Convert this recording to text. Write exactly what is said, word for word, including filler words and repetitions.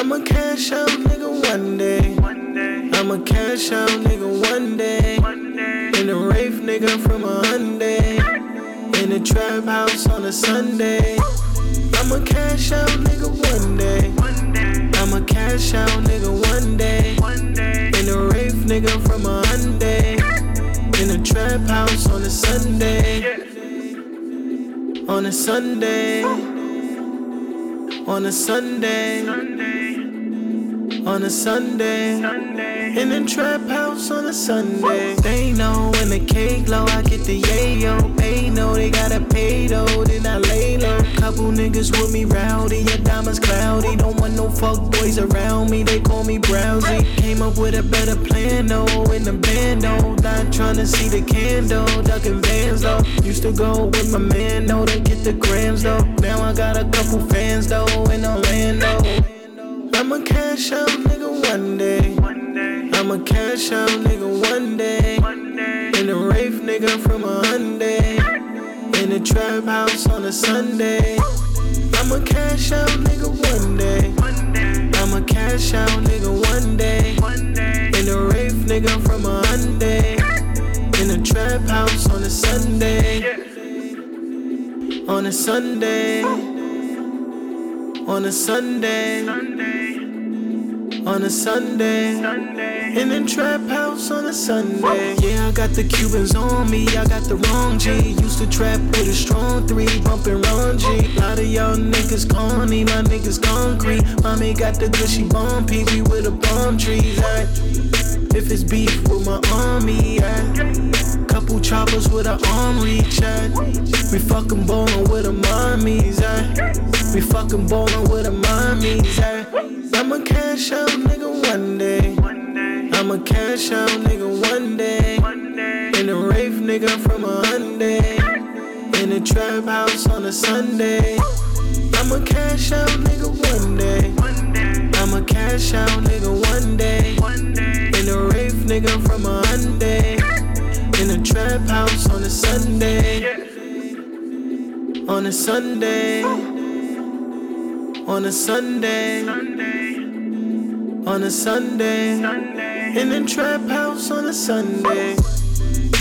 I'ma cash out, nigga, one day. I'ma cash out, nigga, one day. In a Wraith, nigga, from a Hyundai. In a trap house on a Sunday. I'ma cash out, nigga, one day. I'ma cash out, nigga, one day. In a Wraith, nigga, from a Hyundai. In a trap house on a Sunday. On a Sunday. On a Sunday. On a Sunday. In a trap house on a Sunday. They know when the cake low, I get the yayo. They know they gotta pay though, then I lay low. Couple niggas with me rowdy, your diamonds cloudy. Don't want no fuck boys around me, they call me Browsy. Came up with a better plan though, in the band though. Not tryna see the candle, ducking vans though. Used to go with my man though, to get the grams though. Now I got a couple fans though, in Orlando. I'ma cash out, nigga, one day. I'ma cash out, nigga, one day. In a Wraith, nigga, from a Hyundai. In a trap house on a Sunday. I'ma cash out, nigga, one day. I'ma cash out, nigga, one day. In a Wraith, nigga, from a Hyundai. In a trap house on a Sunday. On a Sunday. On a Sunday. On a Sunday, in a trap house on a Sunday. Yeah, I got the Cubans on me, I got the wrong G. Used to trap with a strong three, bumpin' Ron G. Lot of y'all niggas corny, my niggas concrete. Mommy got the gushy bomb, P V with the palm trees. Ay. If it's beef with my army, ay. Couple choppers with an arm reach, ay. We fucking ballin' with the mommies, ay. We fucking ballin' with the mommies, ay. I'ma cash out, nigga, one day. I'ma cash out, nigga, one day. In a Wraith, nigga, from a Hyundai. In a trap house on a Sunday. I'ma cash out, nigga, one day. I'ma cash out, nigga, one day. In a Wraith, nigga, from a Hyundai. In a trap house on a Sunday. On a Sunday. On a Sunday. On a Sunday, in a trap house on a Sunday.